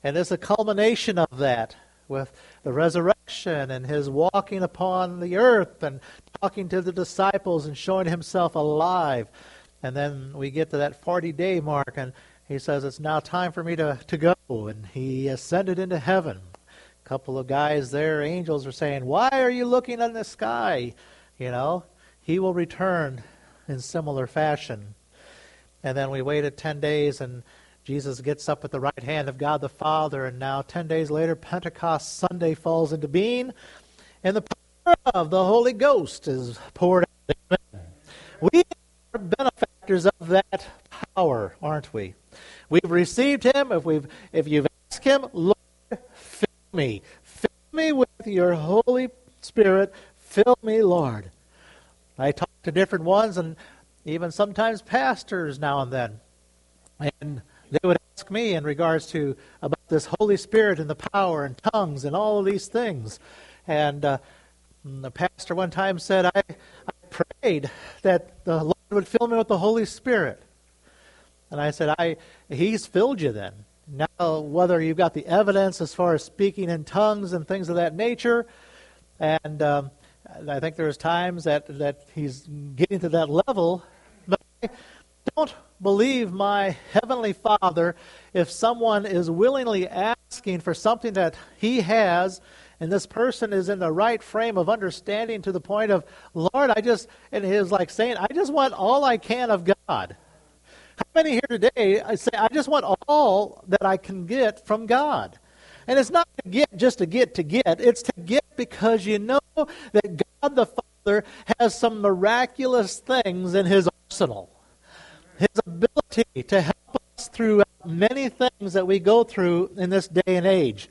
And it's a culmination of that with the resurrection and his walking upon the earth and talking to the disciples and showing himself alive. And then we get to that 40-day mark, and he says, it's now time for me to go. And he ascended into heaven. A couple of guys there, angels, are saying, why are you looking in the sky? He will return in similar fashion. And then we waited 10 days, and Jesus gets up at the right hand of God the Father, and now 10 days later, Pentecost Sunday falls into being, and the power of the Holy Ghost is poured out. We are benefactors of that power, aren't we? We've received him. If you've asked him, Lord, fill me with your Holy Spirit. Fill me, Lord. I talk to different ones, and even sometimes pastors now and then, and they would ask me in regards to about this Holy Spirit and the power and tongues and all of these things. And the pastor one time said, I prayed that the Lord would fill me with the Holy Spirit. And I said, He's filled you then. Now, whether you've got the evidence as far as speaking in tongues and things of that nature, and I think there's times that He's getting to that level, but I don't believe my Heavenly Father if someone is willingly asking for something that He has, and this person is in the right frame of understanding to the point of, Lord, and He is like saying, I just want all I can of God. How many here today say, I just want all that I can get from God? And it's not to get just to get. It's to get because you know that God the Father has some miraculous things in His arsenal. His ability to help us through many things that we go through in this day and age.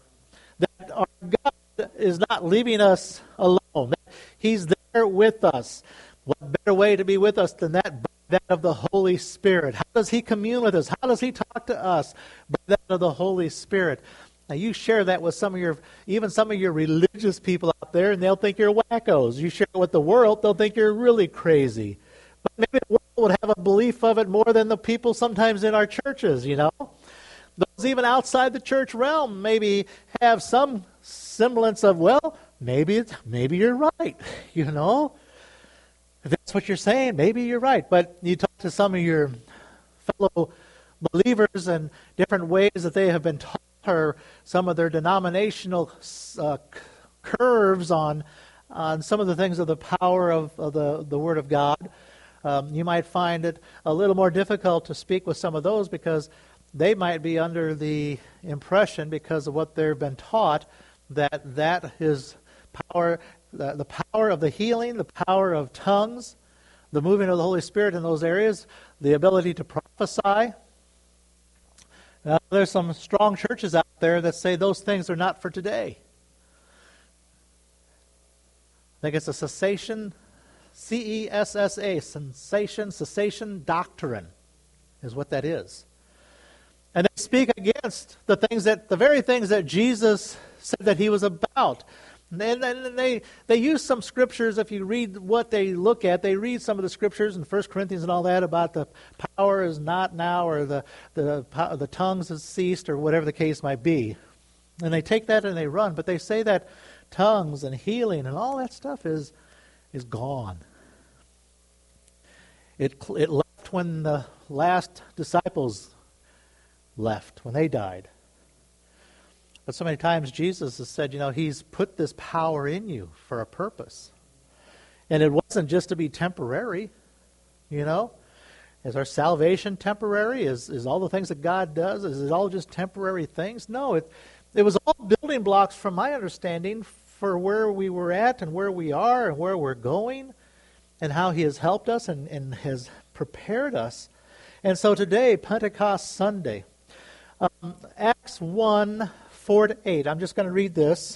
That our God is not leaving us alone. He's there with us. What better way to be with us than that of the Holy Spirit? How does He commune with us? How does He talk to us? By that of the Holy Spirit. Now you share that with some of your religious people out there, and they'll think you're wackos. You share it with the world, they'll think you're really crazy. But maybe the world would have a belief of it more than the people sometimes in our churches, Those even outside the church realm maybe have some semblance of, well, maybe you're right, If that's what you're saying, maybe you're right. But you talk to some of your fellow believers and different ways that they have been taught, or some of their denominational curves on some of the things of the power of the Word of God. You might find it a little more difficult to speak with some of those because they might be under the impression, because of what they've been taught, that is power, the power of the healing, the power of tongues, the moving of the Holy Spirit in those areas, the ability to prophesy. There's some strong churches out there that say those things are not for today. I think it's a cessation, C-E-S-S-A, cessation doctrine is what that is. And they speak against the very things that Jesus said that He was about. And they use some scriptures. If you read what they look at, they read some of the scriptures in 1 Corinthians and all that about the power is not now, or the tongues has ceased, or whatever the case might be. And they take that and they run. But they say that tongues and healing and all that stuff is gone. It left when the last disciples left, when they died. But so many times Jesus has said, He's put this power in you for a purpose. And it wasn't just to be temporary, Is our salvation temporary? Is all the things that God does, is it all just temporary things? No, it was all building blocks, from my understanding, for where we were at and where we are and where we're going, and how He has helped us and has prepared us. And so today, Pentecost Sunday, Acts 1:4-8. I'm just going to read this.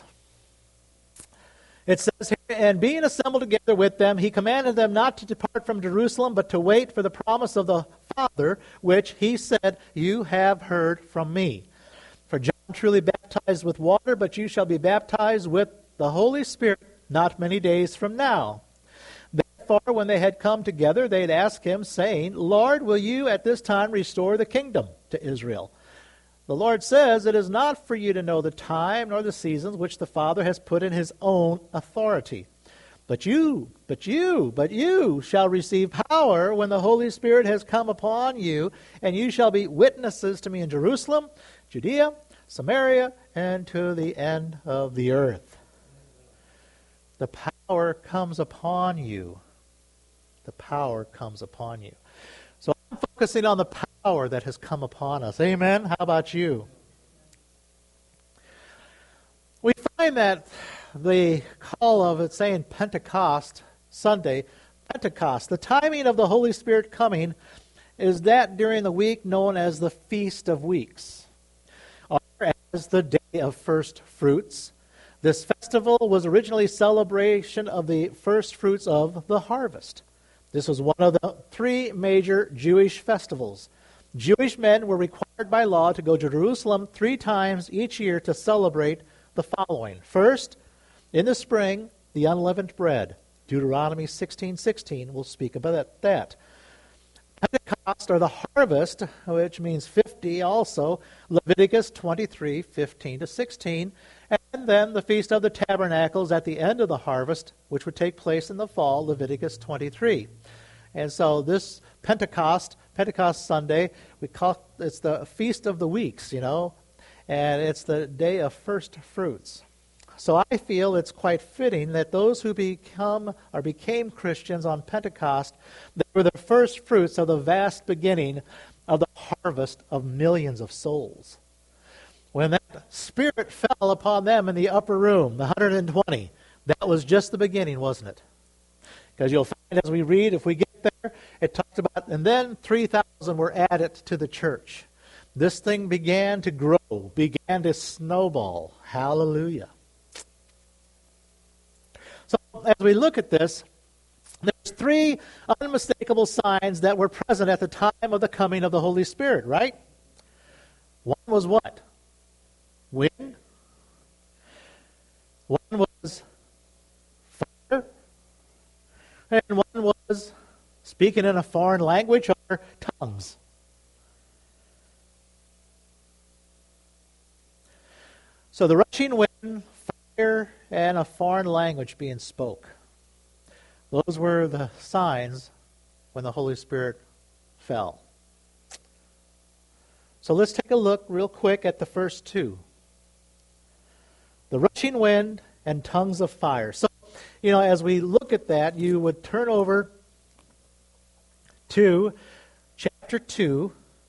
It says here, and being assembled together with them, He commanded them not to depart from Jerusalem, but to wait for the promise of the Father, which He said, you have heard from me. For John truly baptized with water, but you shall be baptized with the Holy Spirit not many days from now. Therefore, when they had come together, they had asked Him, saying, Lord, will you at this time restore the kingdom to Israel? The Lord says, "It is not for you to know the time nor the seasons which the Father has put in his own authority. But you shall receive power when the Holy Spirit has come upon you, and you shall be witnesses to me in Jerusalem, Judea, Samaria, and to the end of the earth." The power comes upon you. The power comes upon you. So I'm focusing on the power that has come upon us. Amen? How about you? We find that the call of it saying Pentecost Sunday, Pentecost, the timing of the Holy Spirit coming is that during the week known as the Feast of Weeks, or as the Day of First Fruits. This festival was originally celebration of the first fruits of the harvest. This was one of the three major Jewish festivals. Jewish men were required by law to go to Jerusalem 3 times each year to celebrate the following. First, in the spring, the unleavened bread. Deuteronomy 16:16 will speak about that. Pentecost, or the harvest, which means 50 also, Leviticus 23:15-16, and then the Feast of the Tabernacles at the end of the harvest, which would take place in the fall, Leviticus 23. And so this Pentecost Sunday, it's the Feast of the Weeks, and it's the Day of First Fruits. So I feel it's quite fitting that those who became Christians on Pentecost, they were the first fruits of the vast beginning of the harvest of millions of souls. When that Spirit fell upon them in the upper room, the 120, that was just the beginning, wasn't it? Because you'll find as we read, if we get there, it talks about, and then 3,000 were added to the church. This thing began to grow, began to snowball. Hallelujah. So as we look at this, there's 3 unmistakable signs that were present at the time of the coming of the Holy Spirit, right? One was what? Wind. One was fire. And one was speaking in a foreign language or tongues. So the rushing wind, fire, and a foreign language being spoke. Those were the signs when the Holy Spirit fell. So let's take a look real quick at the first 2. The rushing wind and tongues of fire. So, as we look at that, you would turn over to chapter 2.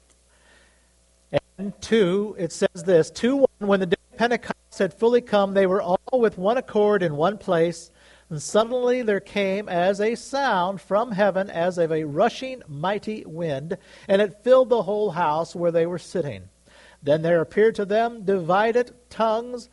And 2, it says this, 2:1, when the day of Pentecost had fully come, they were all with one accord in one place. And suddenly there came as a sound from heaven as of a rushing mighty wind, and it filled the whole house where they were sitting. Then there appeared to them divided tongues.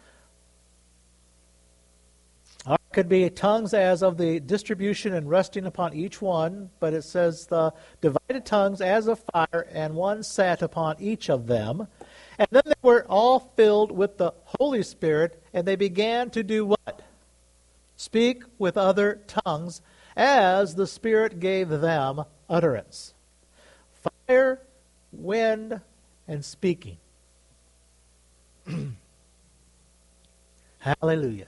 Or it could be tongues as of the distribution and resting upon each one, but it says the divided tongues as of fire, and one sat upon each of them. And then they were all filled with the Holy Spirit, and they began to do what? Speak with other tongues as the Spirit gave them utterance. Fire, wind, and speaking. Hallelujah.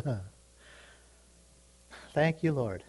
Thank you, Lord.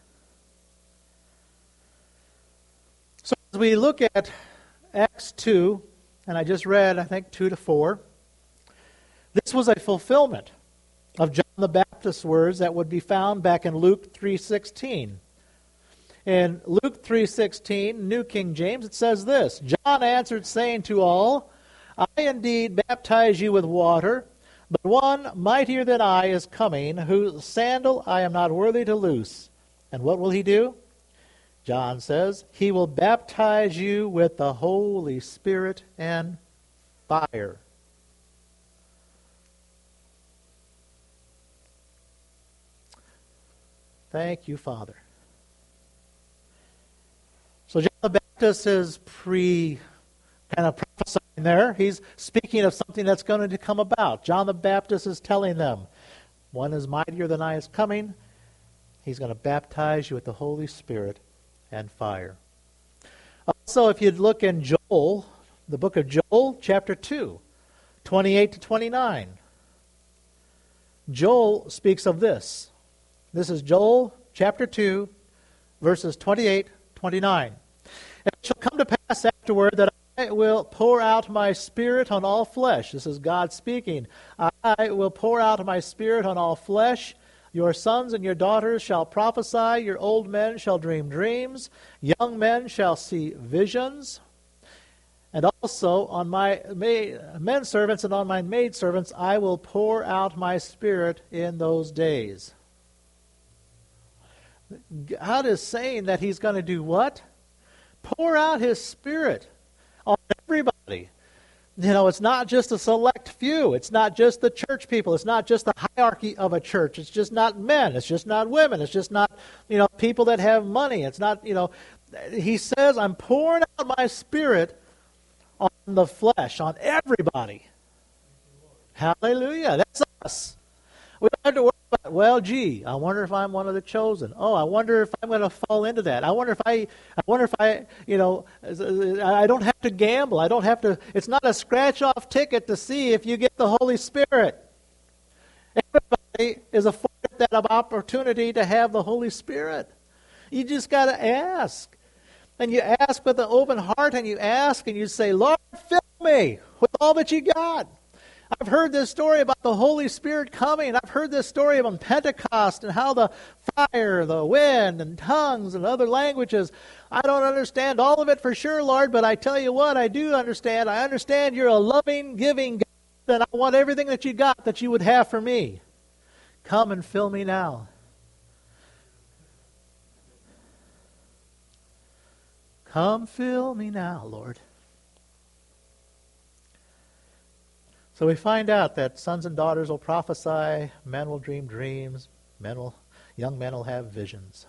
So as we look at Acts 2, and I just read, I think, 2-4, this was a fulfillment of John the Baptist's words that would be found back in Luke 3:16. In Luke 3:16, New King James, it says this, John answered, saying to all, I indeed baptize you with water, but one mightier than I is coming, whose sandal I am not worthy to loose. And what will he do? John says, he will baptize you with the Holy Spirit and fire. Thank you, Father. So John the Baptist is kind of prophesying there. He's speaking of something that's going to come about. John the Baptist is telling them, one is mightier than I is coming. He's going to baptize you with the Holy Spirit and fire. Also, if you'd look in Joel, the book of Joel, chapter 2, 28 to 29. Joel speaks of this. This is Joel chapter 2, verses 28, 29. And it shall come to pass afterward that I will pour out my spirit on all flesh. This is God speaking. I will pour out my spirit on all flesh. Your sons and your daughters shall prophesy. Your old men shall dream dreams. Young men shall see visions. And also on my men servants and on my maid servants I will pour out my spirit in those days. God is saying that he's going to do what? Pour out his spirit on everybody. You know, it's not just a select few. It's not just the church people. It's not just the hierarchy of a church. It's just not men. It's just not women. It's just not, people that have money. It's not, he says, I'm pouring out my spirit on the flesh, on everybody. Hallelujah. That's us. We don't have to worry about, I wonder if I'm one of the chosen. Oh, I wonder if I'm going to fall into that. I wonder if I don't have to gamble. I don't have to, it's not a scratch-off ticket to see if you get the Holy Spirit. Everybody is afforded that opportunity to have the Holy Spirit. You just got to ask. And you ask with an open heart, and you ask, and you say, Lord, fill me with all that you got. I've heard this story about the Holy Spirit coming. I've heard this story about Pentecost and how the fire, the wind, and tongues and other languages. I don't understand all of it for sure, Lord, but I tell you what, I do understand. I understand you're a loving, giving God, and I want everything that you got that you would have for me. Come and fill me now. Come fill me now, Lord. So we find out that sons and daughters will prophesy, men will dream dreams, young men will have visions.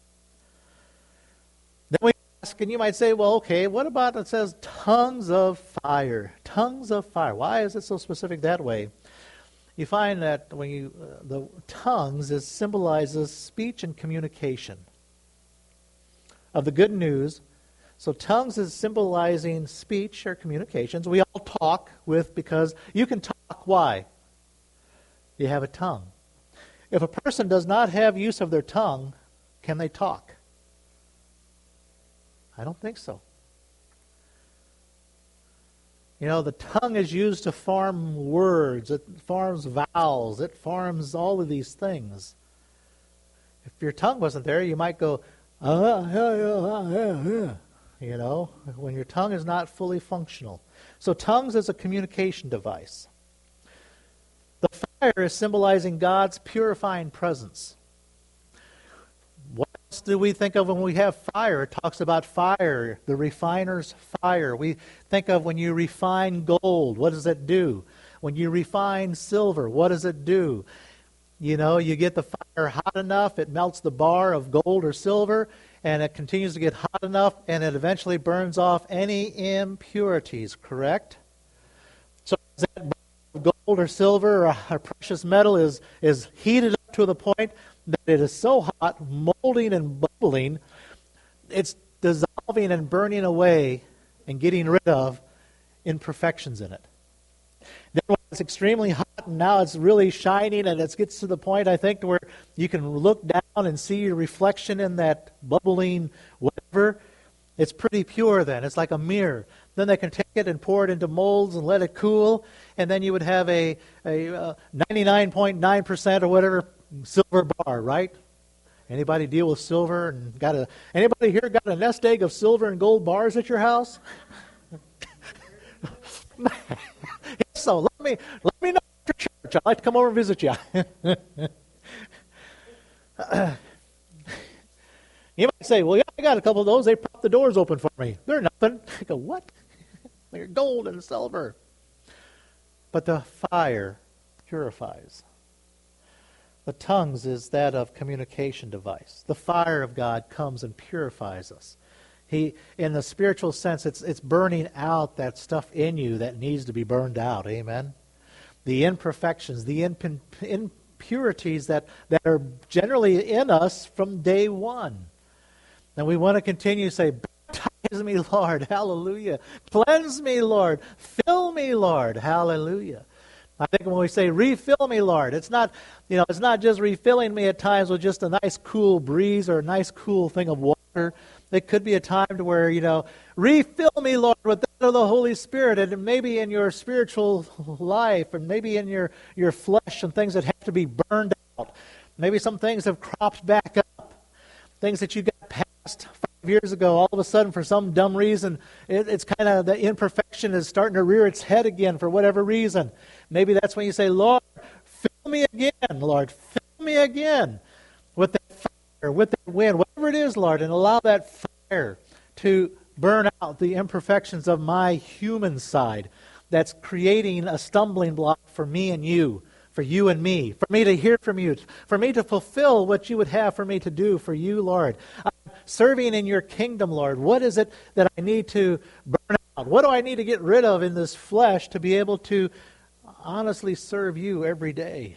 Then we ask, and you might say, well, okay, what about it says tongues of fire? Tongues of fire. Why is it so specific that way? You find that when the tongues symbolizes speech and communication of the good news. So tongues is symbolizing speech or communications. We all talk because you can talk. Why? You have a tongue. If a person does not have use of their tongue, can they talk? I don't think so. The tongue is used to form words. It forms vowels. It forms all of these things. If your tongue wasn't there, you might go, when your tongue is not fully functional. So tongues is a communication device. The fire is symbolizing God's purifying presence. What else do we think of when we have fire? It talks about fire, the refiner's fire. We think of when you refine gold, what does it do? When you refine silver, what does it do? You get the fire hot enough, it melts the bar of gold or silver, and it continues to get hot enough, and it eventually burns off any impurities, correct? So as that gold or silver or a precious metal is heated up to the point that it is so hot, molding and bubbling, it's dissolving and burning away and getting rid of imperfections in it. Then when it's extremely hot and now it's really shining and it gets to the point, I think, where you can look down and see your reflection in that bubbling whatever, it's pretty pure then. It's like a mirror. Then they can take it and pour it into molds and let it cool, and then you would have a 99.9% or whatever silver bar, right? Anybody deal with silver and anybody here got a nest egg of silver and gold bars at your house? So let me know after church. I'd like to come over and visit you. You might say, well, yeah, I got a couple of those. They propped the doors open for me. They're nothing. I go, what? They're gold and silver. But the fire purifies. The tongues is that of communication device. The fire of God comes and purifies us. In the spiritual sense, it's burning out that stuff in you that needs to be burned out. Amen? The imperfections, the impurities that are generally in us from day one. And we want to continue to say, baptize Baptize me, Lord. Hallelujah. Cleanse me, Lord. Fill me, Lord. Hallelujah. I think when we say refill me, Lord, it's not just refilling me at times with just a nice cool breeze or a nice cool thing of water. It could be a time to where, refill me, Lord, with that of the Holy Spirit, and maybe in your spiritual life, and maybe in your flesh, and things that have to be burned out. Maybe some things have cropped back up, things that you got past 5 years ago. All of a sudden, for some dumb reason, it's kind of the imperfection is starting to rear its head again for whatever reason. Maybe that's when you say, Lord, fill me again, Lord, fill me again with that fire, with that wind, whatever it is, Lord, and allow that fire to burn out the imperfections of my human side that's creating a stumbling block for me and you, for you and me, for me to hear from you, for me to fulfill what you would have for me to do for you, Lord. I'm serving in your kingdom, Lord. What is it that I need to burn out? What do I need to get rid of in this flesh to be able to honestly serve you every day?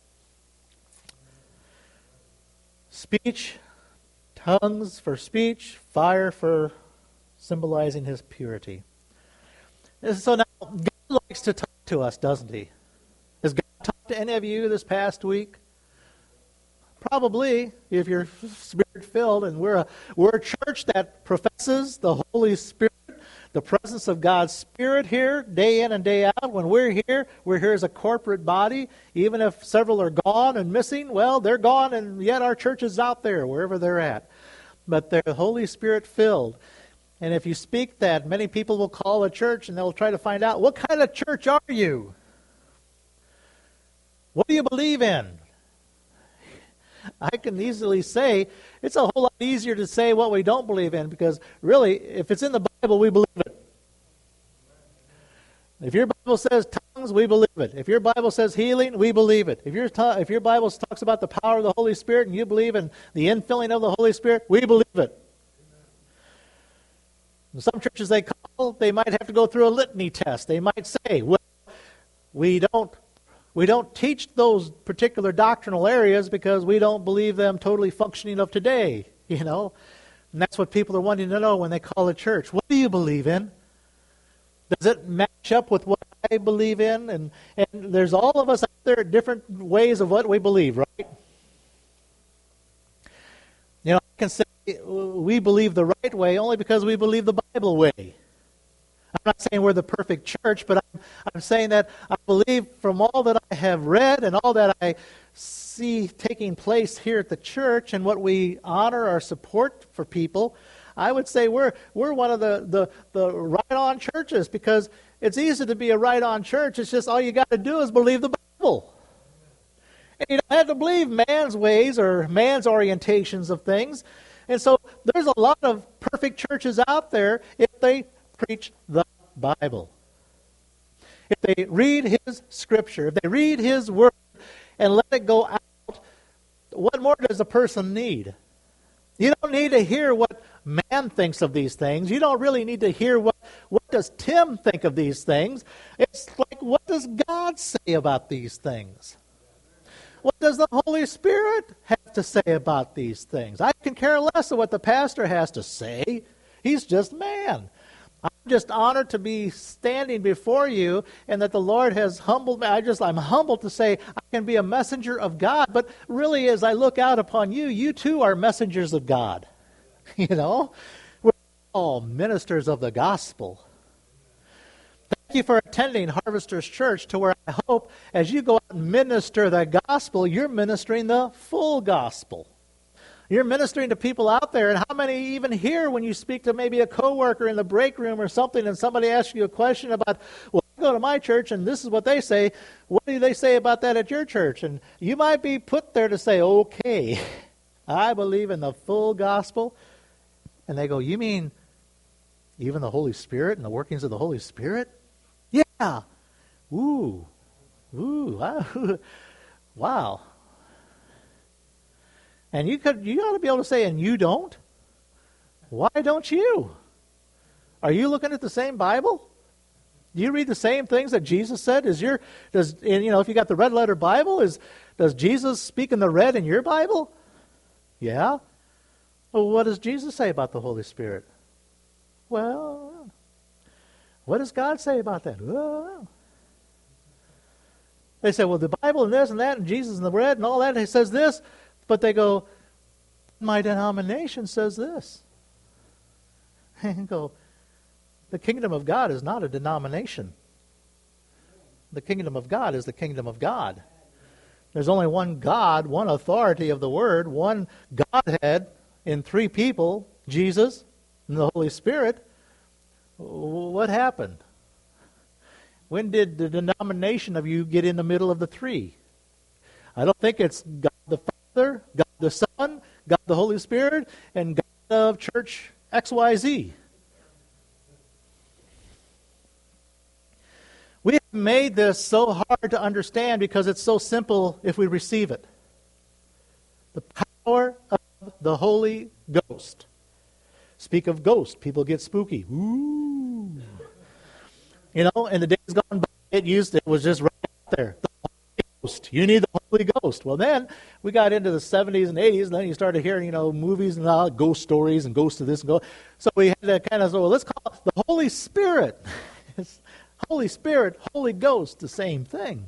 Speech, tongues for speech, fire for symbolizing his purity. So now, God likes to talk to us, doesn't he? Has God talked to any of you this past week? Probably, if you're Spirit-filled, and we're a church that professes the Holy Spirit, the presence of God's Spirit here, day in and day out. When we're here as a corporate body. Even if several are gone and missing, well, they're gone, and yet our church is out there, wherever they're at. But they're Holy Spirit-filled. And if you speak that, many people will call a church, and they'll try to find out, what kind of church are you? What do you believe in? I can easily say it's a whole lot easier to say what we don't believe in, because really, if it's in the Bible, we believe it. If your Bible says tongues, we believe it. If your Bible says healing, we believe it. If your Bible talks about the power of the Holy Spirit and you believe in the infilling of the Holy Spirit, we believe it. In some churches they might have to go through a litany test. They might say, well, we don't teach those particular doctrinal areas because we don't believe them totally functioning of today, And that's what people are wanting to know when they call a church. What do you believe in? Does it match up with what I believe in? And there's all of us out there at different ways of what we believe, right? I can say we believe the right way only because we believe the Bible way. I'm not saying we're the perfect church, but I'm saying that I believe from all that I have read and all that I see taking place here at the church and what we honor our support for people, I would say we're one of the right-on churches, because it's easy to be a right-on church. It's just all you got to do is believe the Bible. And you don't have to believe man's ways or man's orientations of things. And so there's a lot of perfect churches out there if they preach the Bible. If they read his scripture, if they read his word and let it go out, what more does a person need? You don't need to hear what man thinks of these things. You don't really need to hear what does Tim think of these things. It's like, what does God say about these things? What does the Holy Spirit have to say about these things? I can care less of what the pastor has to say. He's just man. I'm just honored to be standing before you, and that the Lord has humbled me. I'm humbled to say I can be a messenger of God. But really, as I look out upon you, you too are messengers of God. We're all ministers of the gospel. Thank you for attending Harvesters Church, to where I hope as you go out and minister the gospel, you're ministering the full gospel. You're ministering to people out there. And how many even hear when you speak to maybe a coworker in the break room or something, and somebody asks you a question about, well, I go to my church and this is what they say. What do they say about that at your church? And you might be put there to say, okay, I believe in the full gospel. And they go, you mean even the Holy Spirit and the workings of the Holy Spirit? Yeah. Ooh. Wow. And you ought to be able to say, and you don't? Why don't you? Are you looking at the same Bible? Do you read the same things that Jesus said? If you got the red letter Bible, does Jesus speak in the red in your Bible? Yeah. Well, what does Jesus say about the Holy Spirit? Well, what does God say about that? Well, they say, well, the Bible and this and that and Jesus and the bread and all that, it says this. But they go, my denomination says this. And go, the kingdom of God is not a denomination. The kingdom of God is the kingdom of God. There's only one God, one authority of the Word, one Godhead in three people, Jesus and the Holy Spirit. What happened? When did the denomination of you get in the middle of the three? I don't think it's God the Father, God the Son, God the Holy Spirit, and God of Church XYZ. We have made this so hard to understand because it's so simple if we receive it. The power of the Holy Ghost. Speak of ghost, people get spooky. Ooh. You know, in the days gone by, it was just right out there. The Holy Ghost. You need the Holy Ghost. Well, then we got into the 70s and 80s, and then you started hearing, movies and ghost stories and ghosts of this and ghost. So we had to kind of say, well, let's call it the Holy Spirit. It's Holy Spirit, Holy Ghost, the same thing.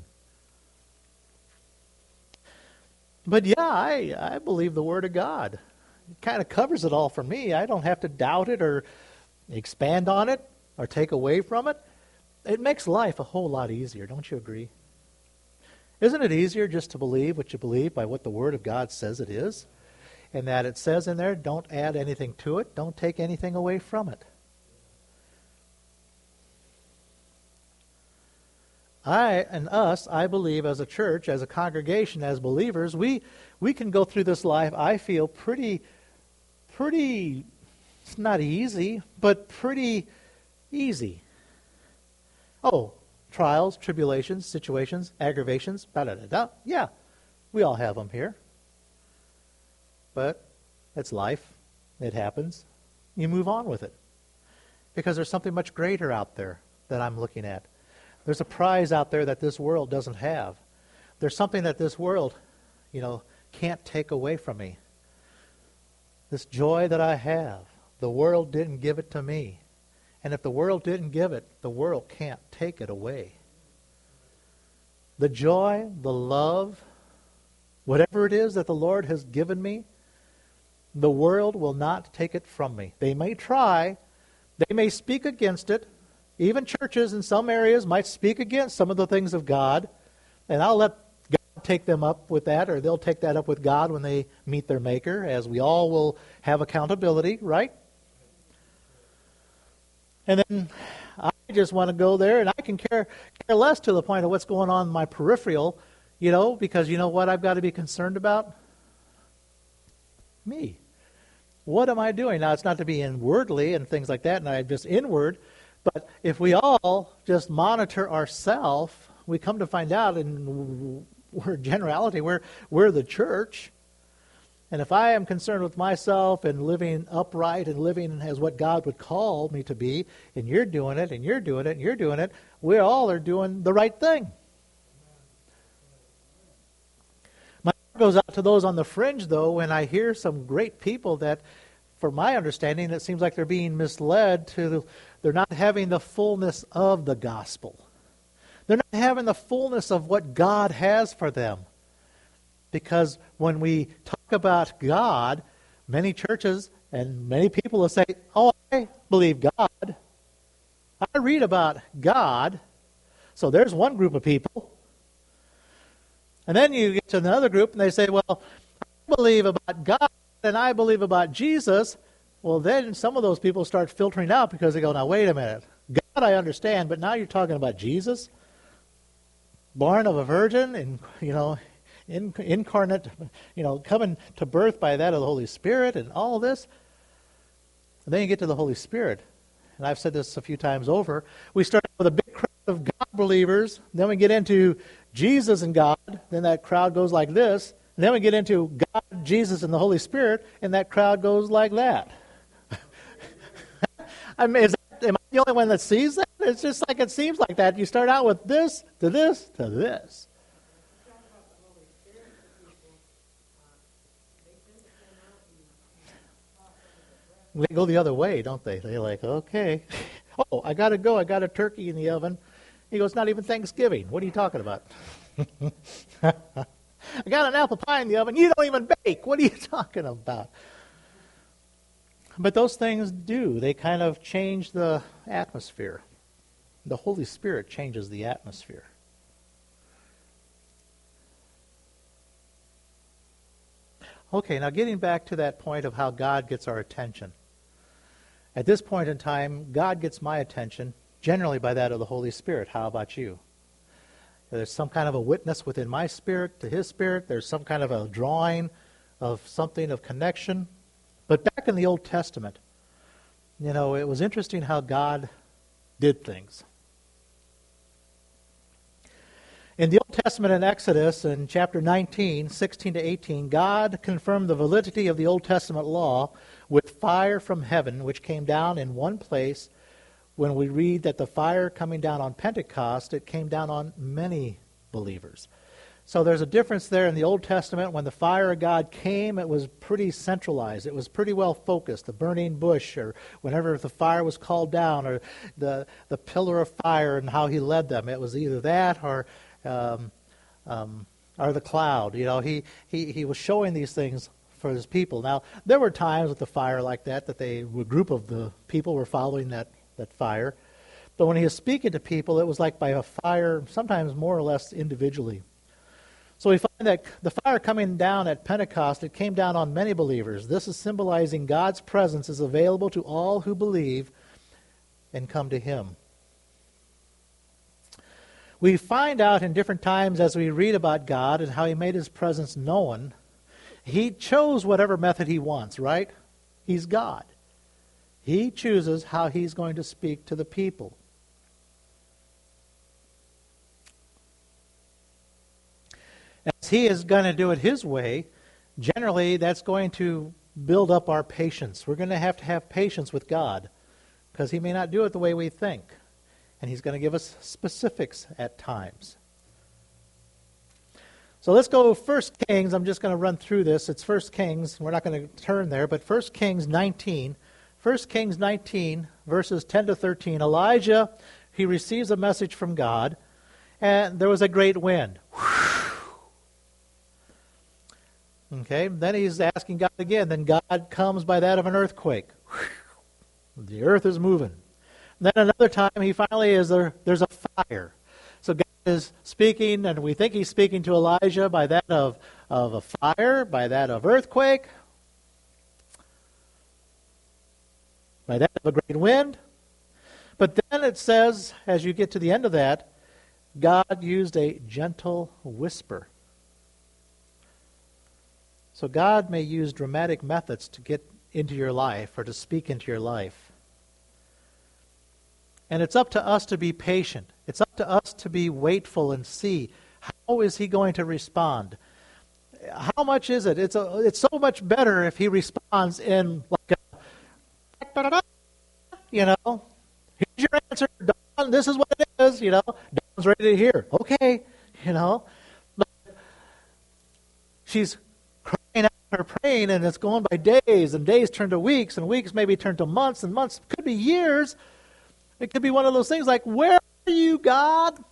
But yeah, I believe the Word of God. It kind of covers it all for me. I don't have to doubt it or expand on it or take away from it. It makes life a whole lot easier, don't you agree? Isn't it easier just to believe what you believe by what the Word of God says it is? And that it says in there, don't add anything to it, don't take anything away from it. I believe as a church, as a congregation, as believers, we can go through this life, I feel, pretty, it's not easy, but pretty easy. Oh, trials, tribulations, situations, aggravations, yeah, we all have them here. But it's life. It happens. You move on with it. Because there's something much greater out there that I'm looking at. There's a prize out there that this world doesn't have. There's something that this world, can't take away from me. This joy that I have, the world didn't give it to me. And if the world didn't give it, the world can't take it away. The joy, the love, whatever it is that the Lord has given me, the world will not take it from me. They may try, they may speak against it. Even churches in some areas might speak against some of the things of God, and I'll let God take them up with that, or they'll take that up with God when they meet their Maker, as we all will have accountability, right? And then I just want to go there, and I can care less to the point of what's going on in my peripheral, because you know what I've got to be concerned about? Me. What am I doing? Now, it's not to be inwardly and things like that, and I'm just inward, but if we all just monitor ourselves, we come to find out in generality we're the church. And if I am concerned with myself and living upright and living as what God would call me to be, and you're doing it, and you're doing it, and you're doing it, we all are doing the right thing. My heart goes out to those on the fringe, though, when I hear some great people that, for my understanding, it seems like they're being misled they're not having the fullness of the gospel. They're not having the fullness of what God has for them. Because when we talk about God, many churches and many people will say, oh, I believe God. I read about God. So there's one group of people. And then you get to another group and they say, well, I believe about God and I believe about Jesus. Well, then some of those people start filtering out because they go, now wait a minute. God I understand, but now you're talking about Jesus? Born of a virgin and, incarnate, coming to birth by that of the Holy Spirit and all this. And then you get to the Holy Spirit. And I've said this a few times over. We start with a big crowd of God believers. Then we get into Jesus and God. Then that crowd goes like this. And then we get into God, Jesus, and the Holy Spirit. And that crowd goes like that. I mean, am I the only one that sees that? It's just like it seems like that. You start out with this, to this, to this. They go the other way, don't they? They're like, okay. Oh, I got to go. I got a turkey in the oven. He goes, not even Thanksgiving. What are you talking about? I got an apple pie in the oven. You don't even bake. What are you talking about? But those things do. They kind of change the atmosphere. The Holy Spirit changes the atmosphere. Okay, now getting back to that point of how God gets our attention. At this point in time, God gets my attention generally by that of the Holy Spirit. How about you? There's some kind of a witness within my spirit to His Spirit. There's some kind of a drawing of something of connection. But back in the Old Testament, it was interesting how God did things. In the Old Testament in Exodus, in chapter 19, 16 to 18, God confirmed the validity of the Old Testament law with fire from heaven, which came down in one place. When we read that the fire coming down on Pentecost, it came down on many believers. So there's a difference there in the Old Testament. When the fire of God came, it was pretty centralized. It was pretty well focused. The burning bush, or whenever the fire was called down, or the pillar of fire and how He led them. It was either that or the cloud. He was showing these things for His people. Now, there were times with the fire like that a group of the people were following that fire. But when He was speaking to people, it was like by a fire, sometimes more or less individually. So we find that the fire coming down at Pentecost, it came down on many believers. This is symbolizing God's presence is available to all who believe and come to Him. We find out in different times as we read about God and how He made His presence known, He chose whatever method He wants, right? He's God. He chooses how He's going to speak to the people. As He is going to do it His way, generally that's going to build up our patience. We're going to have patience with God because He may not do it the way we think. And He's going to give us specifics at times. So let's go 1 Kings. I'm just going to run through this. It's 1 Kings. We're not going to turn there, but 1 Kings 19. 1 Kings 19, verses 10 to 13. Elijah, he receives a message from God, and there was a great wind. Okay, then he's asking God again. Then God comes by that of an earthquake. The earth is moving. Then another time, he finally there's a fire. So God is speaking, and we think He's speaking to Elijah by that of a fire, by that of earthquake, by that of a great wind. But then it says, as you get to the end of that, God used a gentle whisper. So God may use dramatic methods to get into your life or to speak into your life. And it's up to us to be patient. It's up to us to be waitful and see how is He going to respond. How much is it? It's so much better if He responds in like a, here's your answer, Dawn. This is what it is. Dawn's ready to hear. Okay, But she's crying out her praying, and it's going by days, and days turn to weeks, and weeks maybe turn to months, and months could be years. It could be one of those things like, where are you, God?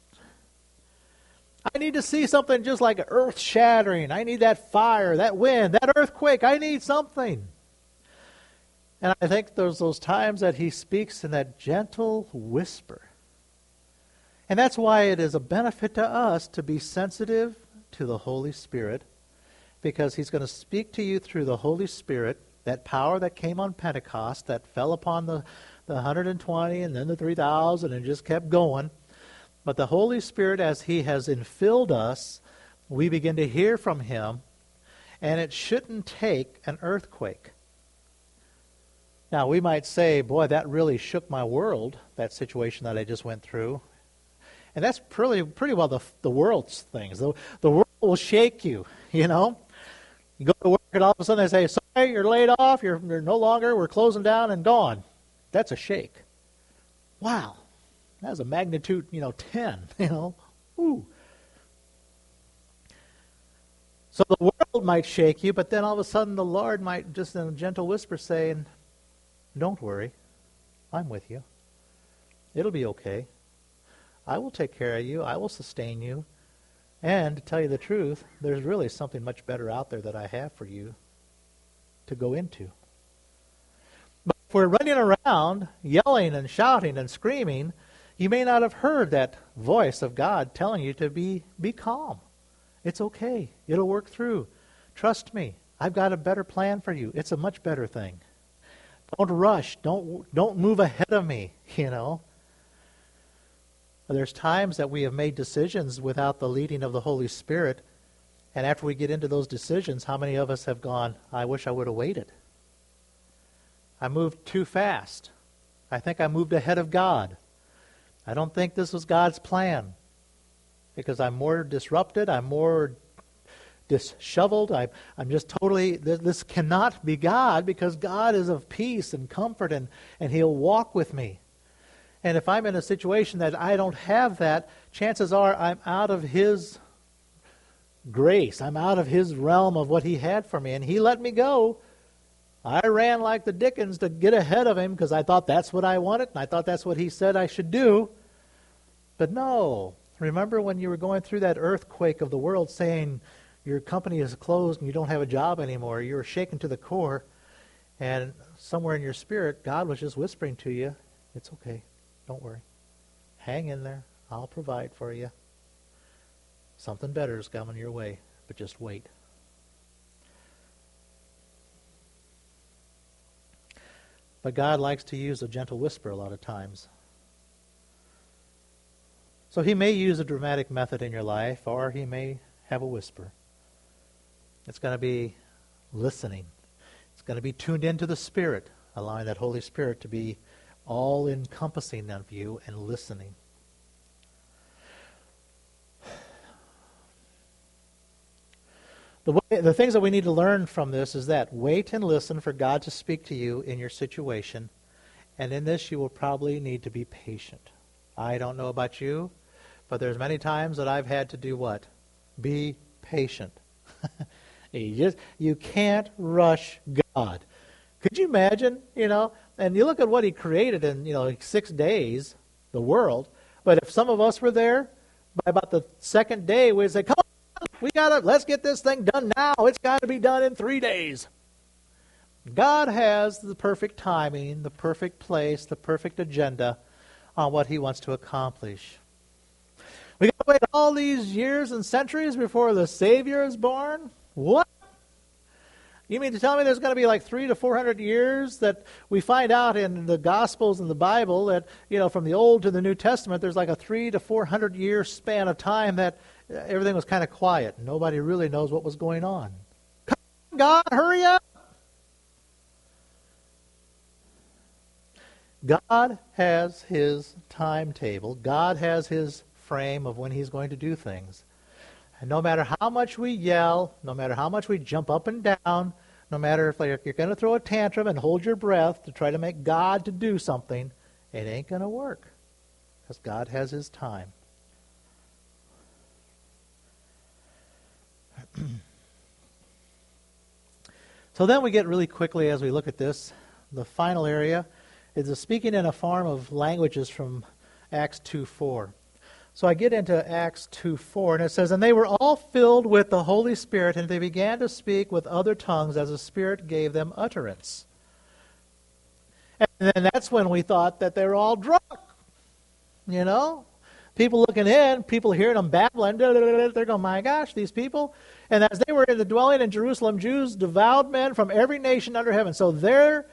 I need to see something just like earth-shattering. I need that fire, that wind, that earthquake. I need something. And I think there's those times that He speaks in that gentle whisper. And that's why it is a benefit to us to be sensitive to the Holy Spirit, because He's going to speak to you through the Holy Spirit, that power that came on Pentecost, that fell upon the 120 and then the 3,000 and just kept going. But the Holy Spirit, as He has infilled us, we begin to hear from Him, and it shouldn't take an earthquake. Now, we might say, boy, that really shook my world, that situation that I just went through. And that's pretty well the world's things. The world will shake you, You go to work and all of a sudden they say, sorry, you're laid off, you're no longer, we're closing down and gone. That's a shake. Wow. That's a magnitude, 10, Ooh. So the world might shake you, but then all of a sudden the Lord might just in a gentle whisper saying, Don't worry. I'm with you. It'll be okay. I will take care of you. I will sustain you. And to tell you the truth, there's really something much better out there that I have for you to go into. But if we're running around yelling and shouting and screaming, you may not have heard that voice of God telling you to be calm. It's okay. It'll work through. Trust me. I've got a better plan for you. It's a much better thing. Don't rush. Don't move ahead of me, There's times that we have made decisions without the leading of the Holy Spirit, and after we get into those decisions, how many of us have gone, I wish I would have waited. I moved too fast. I think I moved ahead of God. I don't think this was God's plan because I'm more disrupted. I'm more disheveled. I'm just totally, this cannot be God because God is of peace and comfort and He'll walk with me. And if I'm in a situation that I don't have that, chances are I'm out of His grace. I'm out of His realm of what He had for me. And He let me go. I ran like the dickens to get ahead of Him because I thought that's what I wanted and I thought that's what He said I should do. But no. Remember when you were going through that earthquake of the world saying your company is closed and you don't have a job anymore. You were shaken to the core. And somewhere in your spirit, God was just whispering to you, it's okay. Don't worry. Hang in there. I'll provide for you. Something better is coming your way, but just wait. But God likes to use a gentle whisper a lot of times. So He may use a dramatic method in your life, or He may have a whisper. It's going to be listening. It's going to be tuned into the Spirit, allowing that Holy Spirit to be all-encompassing of you and listening. The things that we need to learn from this is that wait and listen for God to speak to you in your situation. And in this, you will probably need to be patient. I don't know about you, but there's many times that I've had to do what? Be patient. You can't rush God. Could you imagine, and you look at what He created in, 6 days, the world, but if some of us were there, by about the second day, we'd say, come on, let's get this thing done now. It's got to be done in 3 days. God has the perfect timing, the perfect place, the perfect agenda on what He wants to accomplish. We got to wait all these years and centuries before the Savior is born? What? You mean to tell me there's going to be like 300 to 400 years that we find out in the Gospels and the Bible that, from the Old to the New Testament, there's like a 300 to 400 year span of time that everything was kind of quiet. Nobody really knows what was going on. Come on, God, hurry up. God has His timetable. God has His frame of when He's going to do things. And no matter how much we yell, no matter how much we jump up and down, no matter if you're going to throw a tantrum and hold your breath to try to make God to do something, it ain't going to work because God has His time. So then we get really quickly, as we look at this, the final area is the speaking in a form of languages from Acts 2:4. So I get into Acts 2:4, and it says, and they were all filled with the Holy Spirit, and they began to speak with other tongues as the Spirit gave them utterance. And then that's when we thought that they were all drunk. People looking in, people hearing them babbling, they're going, my gosh, these people. And as they were in the dwelling in Jerusalem, Jews, devout men from every nation under heaven. So there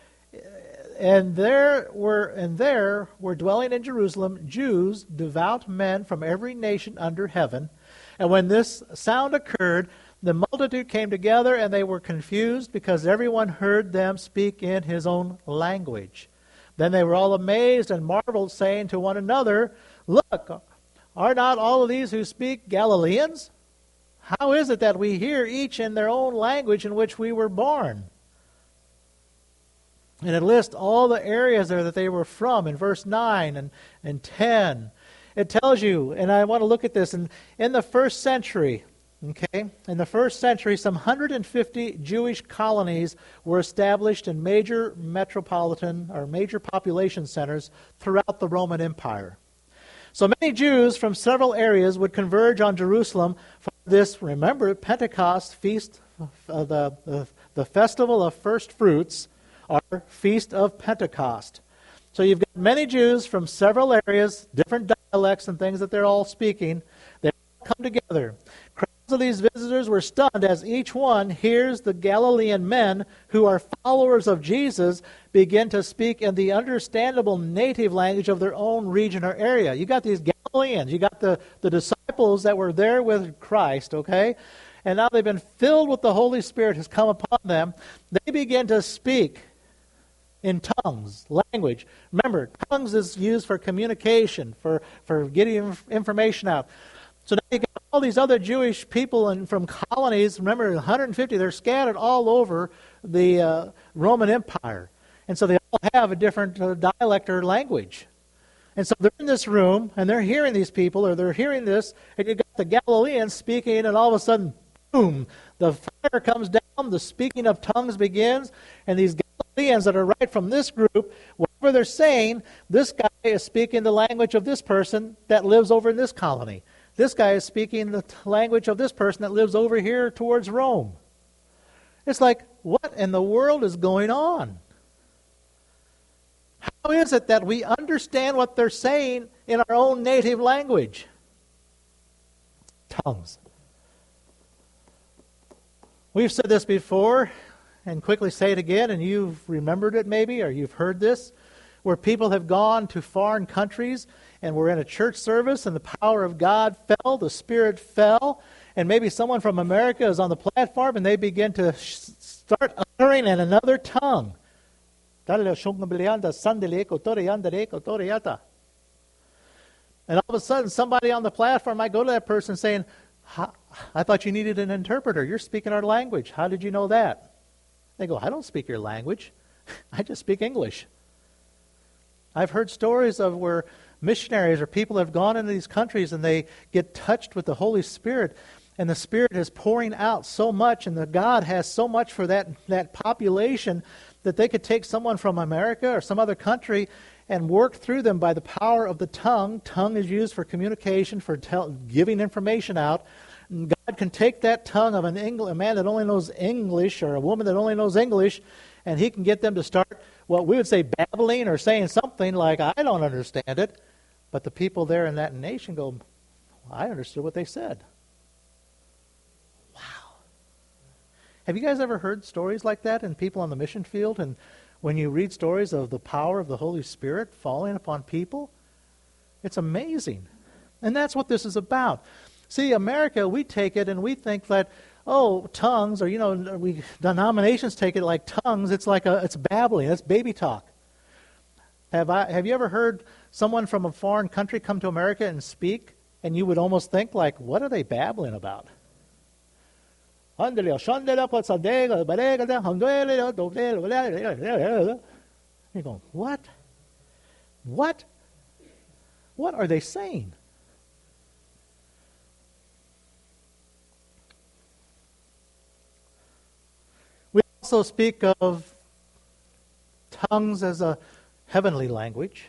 were dwelling in Jerusalem Jews, devout men from every nation under heaven. And when this sound occurred, the multitude came together, and they were confused because everyone heard them speak in his own language. Then they were all amazed and marveled, saying to one another, look, are not all of these who speak Galileans? How is it that we hear each in their own language in which we were born? And it lists all the areas there that they were from in verse 9 and 10. It tells you, and I want to look at this, in the first century, Okay? In the first century, some 150 Jewish colonies were established in major metropolitan or major population centers throughout the Roman Empire. So many Jews from several areas would converge on Jerusalem for this, remember, Pentecost feast, the festival of first fruits, or Feast of Pentecost. So you've got many Jews from several areas, different dialects and things that they're all speaking. They all come together. Crowds of these visitors were stunned as each one hears the Galilean men who are followers of Jesus begin to speak in the understandable native language of their own region or area. You got these Galileans, you got the disciples that were there with Christ, okay? And now they've been filled with the Holy Spirit has come upon them. They begin to speak in tongues, language. Remember, tongues is used for communication, for getting information out. So now you got all these other Jewish people and from colonies. Remember, 150, they're scattered all over the Roman Empire. And so they all have a different dialect or language. And so they're in this room, and they're hearing these people, or they're hearing this, and you got the Galileans speaking, and all of a sudden, boom, the fire comes down, the speaking of tongues begins, and these Galileans that are right from this group, whatever they're saying, this guy is speaking the language of this person that lives over in this colony. This guy is speaking the language of this person that lives over here towards Rome. It's like, what in the world is going on? How is it that we understand what they're saying in our own native language? Tongues. We've said this before, and quickly say it again, and you've remembered it maybe, or you've heard this, where people have gone to foreign countries, and we're in a church service, and the power of God fell, the Spirit fell, and maybe someone from America is on the platform, and they begin to start uttering in another tongue. And all of a sudden, somebody on the platform might go to that person saying, I thought you needed an interpreter. You're speaking our language. How did you know that? They go, I don't speak your language. I just speak English. I've heard stories of where missionaries or people have gone into these countries and they get touched with the Holy Spirit, and the Spirit is pouring out so much, and the God has so much for that population that they could take someone from America or some other country and work through them by the power of the tongue. Tongue is used for communication, for giving information out. And God can take that tongue of a man that only knows English or a woman that only knows English, and He can get them to start what we would say babbling or saying something like, I don't understand it. But the people there in that nation go, I understood what they said. Wow. Have you guys ever heard stories like that in people on the mission field? And when you read stories of the power of the Holy Spirit falling upon people, it's amazing. And that's what this is about. See, America, we take it and we think that, tongues, or, denominations take it like tongues. It's like it's babbling. It's baby talk. Have you ever heard someone from a foreign country come to America and speak, and you would almost think like, what are they babbling about? You're going, what? What? What are they saying? We also speak of tongues as a heavenly language.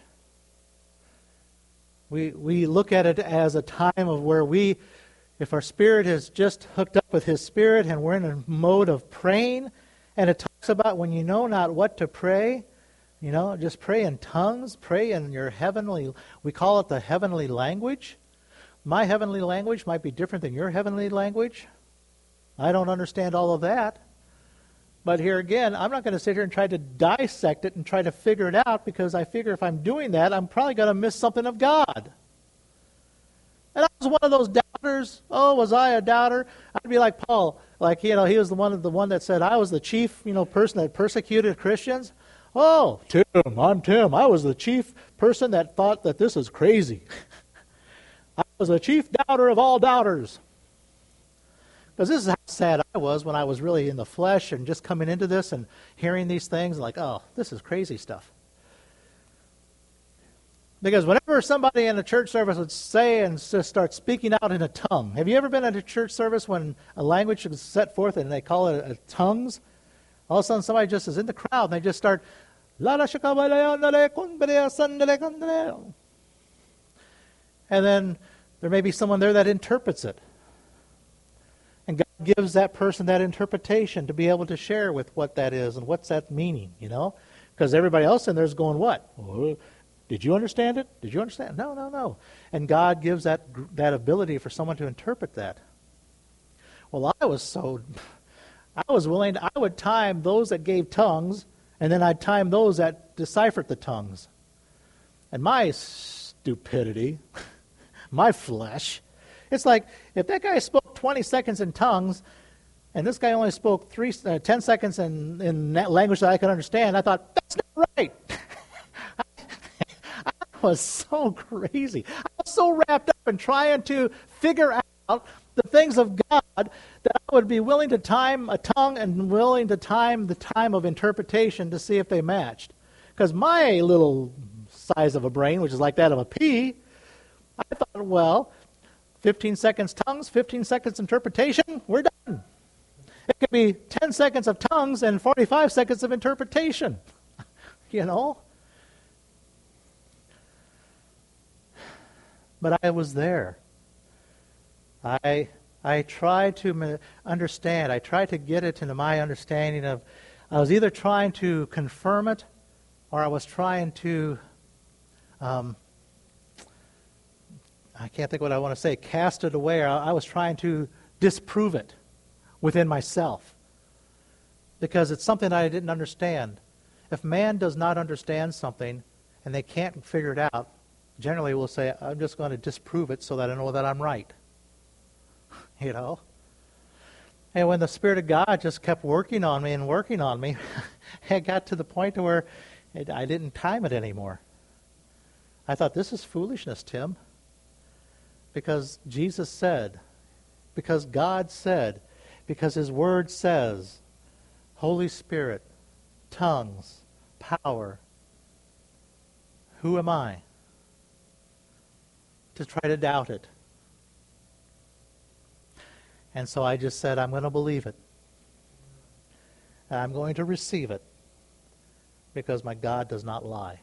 We look at it as a time of where if our spirit is just hooked up with His Spirit and we're in a mode of praying, and it talks about when you know not what to pray, just pray in tongues, pray in your heavenly, we call it the heavenly language. My heavenly language might be different than your heavenly language. I don't understand all of that. But here again, I'm not going to sit here and try to dissect it and try to figure it out, because I figure if I'm doing that, I'm probably going to miss something of God. And I was one of those doubters. Oh, was I a doubter? I'd be like Paul. He was the one that said, I was the chief, person that persecuted Christians. Oh, I'm Tim. I was the chief person that thought that this is crazy. I was the chief doubter of all doubters. Because this is how sad I was when I was really in the flesh and just coming into this and hearing these things like, oh, this is crazy stuff. Because whenever somebody in a church service would say and just start speaking out in a tongue, have you ever been at a church service when a language is set forth and they call it tongues? All of a sudden somebody just is in the crowd and they just start, and then there may be someone there that interprets it. And God gives that person that interpretation to be able to share with what that is and what's that meaning, you know? Because everybody else in there is going, what? Did you understand it? Did you understand? No. And God gives that ability for someone to interpret that. Well, I was willing, I would time those that gave tongues, and then I'd time those that deciphered the tongues. And my stupidity, my flesh, it's like if that guy spoke 20 seconds in tongues, and this guy only spoke 10 seconds in that language that I could understand, I thought, that's not right. I was so crazy. I was so wrapped up in trying to figure out the things of God that I would be willing to time a tongue and willing to time the time of interpretation to see if they matched. Because my little size of a brain, which is like that of a pea, I thought, well, 15 seconds tongues, 15 seconds interpretation, we're done. It could be 10 seconds of tongues and 45 seconds of interpretation. You know? But I was there. I tried to understand. I tried to get it into my understanding of, I was either trying to confirm it or I was trying to, I can't think what I want to say, cast it away. Or I was trying to disprove it within myself because it's something I didn't understand. If man does not understand something and they can't figure it out, generally we'll say, I'm just going to disprove it so that I know that I'm right. You know? And when the Spirit of God just kept working on me, it got to the point where I didn't time it anymore. I thought, this is foolishness, Tim. Because Jesus said, because God said, because His Word says, Holy Spirit, tongues, power. Who am I to try to doubt it? And so I just said, I'm going to believe it. And I'm going to receive it because my God does not lie.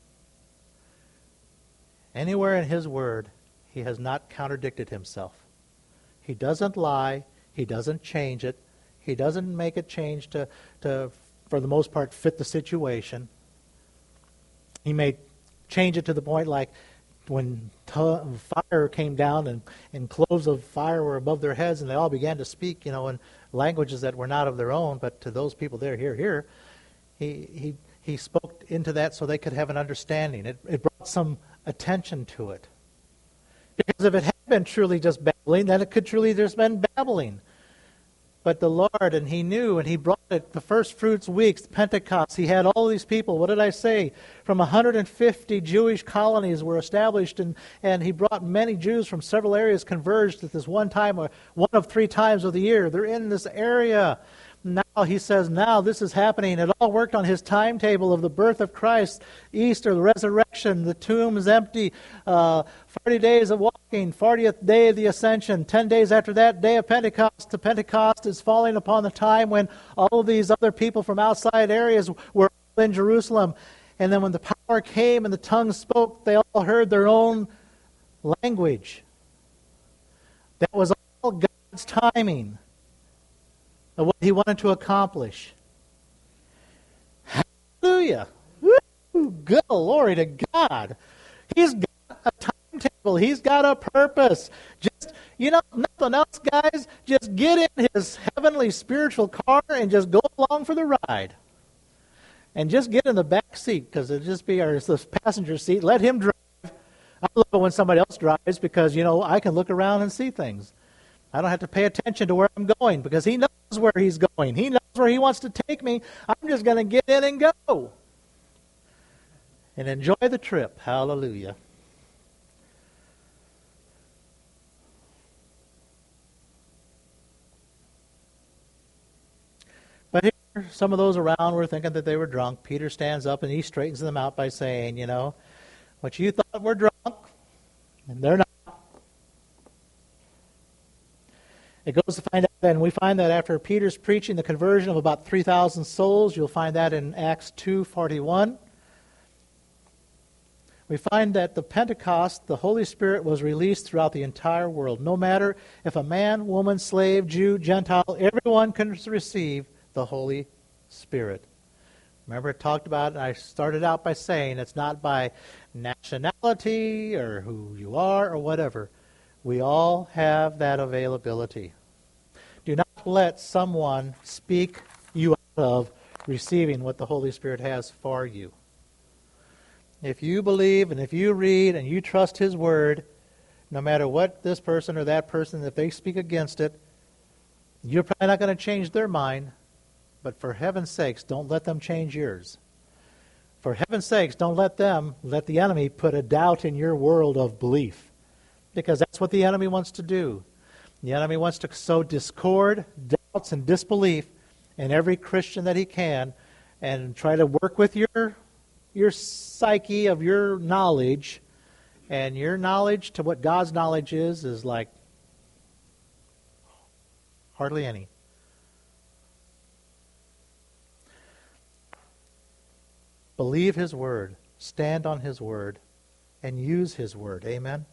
Anywhere in His Word, He has not contradicted Himself. He doesn't lie. He doesn't change it. He doesn't make it change to for the most part, fit the situation. He may change it to the point like when fire came down and cloves of fire were above their heads and they all began to speak, in languages that were not of their own, but to those people there, here. He spoke into that so they could have an understanding. It brought some attention to it. Because if it had been truly just babbling, then it could truly just been babbling. But the Lord, and He knew, and He brought it, the first fruits weeks, Pentecost. He had all these people, what did I say? From 150 Jewish colonies were established, and He brought many Jews from several areas converged at this one time, or one of 3 times of the year. They're in this area. Now, He says, now this is happening. It all worked on His timetable of the birth of Christ, Easter, the resurrection, the tomb is empty, 40 days of walking, 40th day of the ascension, 10 days after that, day of Pentecost. The Pentecost is falling upon the time when all of these other people from outside areas were in Jerusalem. And then when the power came and the tongues spoke, they all heard their own language. That was all God's timing of what He wanted to accomplish. Hallelujah. Woo! Good glory to God. He's got a timetable. He's got a purpose. Just, nothing else, guys. Just get in His heavenly spiritual car and just go along for the ride. And just get in the back seat, because it'll just be the passenger seat. Let Him drive. I love it when somebody else drives because, I can look around and see things. I don't have to pay attention to where I'm going because He knows where He's going. He knows where He wants to take me. I'm just going to get in and go. And enjoy the trip. Hallelujah. But here, some of those around were thinking that they were drunk. Peter stands up and he straightens them out by saying, What you thought were drunk, and they're not. It goes to find out, and we find that after Peter's preaching the conversion of about 3,000 souls, you'll find that in Acts 2:41. We find that the Pentecost, the Holy Spirit was released throughout the entire world. No matter if a man, woman, slave, Jew, Gentile, everyone can receive the Holy Spirit. Remember, it talked about, and I started out by saying it's not by nationality or who you are or whatever. We all have that availability. Do not let someone speak you out of receiving what the Holy Spirit has for you. If you believe and if you read and you trust His Word, no matter what this person or that person, if they speak against it, you're probably not going to change their mind. But for heaven's sakes, don't let them change yours. For heaven's sakes, don't let the enemy put a doubt in your world of belief. Because that's what the enemy wants to do. The enemy wants to sow discord, doubts, and disbelief in every Christian that he can and try to work with your psyche of your knowledge. And your knowledge to what God's knowledge is like hardly any. Believe His Word, stand on His Word, and use His Word. Amen?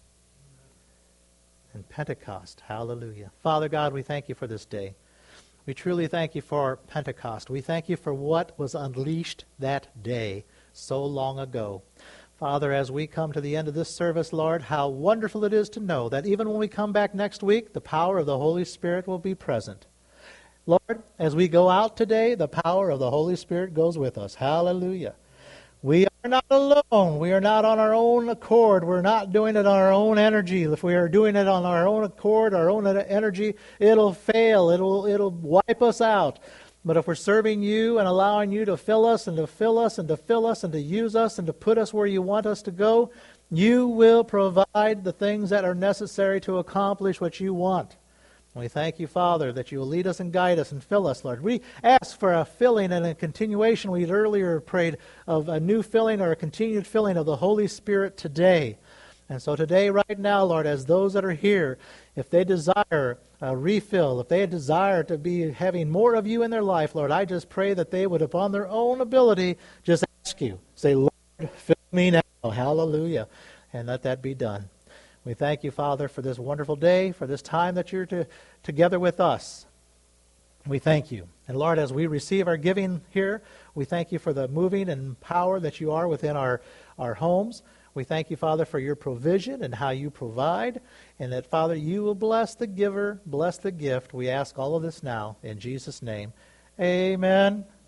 And Pentecost, hallelujah. Father God, we thank You for this day. We truly thank You for Pentecost. We thank You for what was unleashed that day so long ago. Father, as we come to the end of this service, Lord, how wonderful it is to know that even when we come back next week, the power of the Holy Spirit will be present. Lord, as we go out today, the power of the Holy Spirit goes with us. Hallelujah. We are not alone. We are not on our own accord. We're not doing it on our own energy. If we are doing it on our own accord, our own energy, it'll fail. It'll wipe us out. But if we're serving You and allowing You to fill us and to fill us and to fill us and to use us and to put us where You want us to go, You will provide the things that are necessary to accomplish what You want. We thank You, Father, that You will lead us and guide us and fill us, Lord. We ask for a filling and a continuation. We had earlier prayed of a new filling or a continued filling of the Holy Spirit today. And so today, right now, Lord, as those that are here, if they desire a refill, if they desire to be having more of You in their life, Lord, I just pray that they would, upon their own ability, just ask You. Say, Lord, fill me now. Hallelujah. And let that be done. We thank You, Father, for this wonderful day, for this time that You're together with us. We thank You. And Lord, as we receive our giving here, we thank You for the moving and power that You are within our homes. We thank You, Father, for Your provision and how You provide, and that, Father, You will bless the giver, bless the gift. We ask all of this now in Jesus' name. Amen.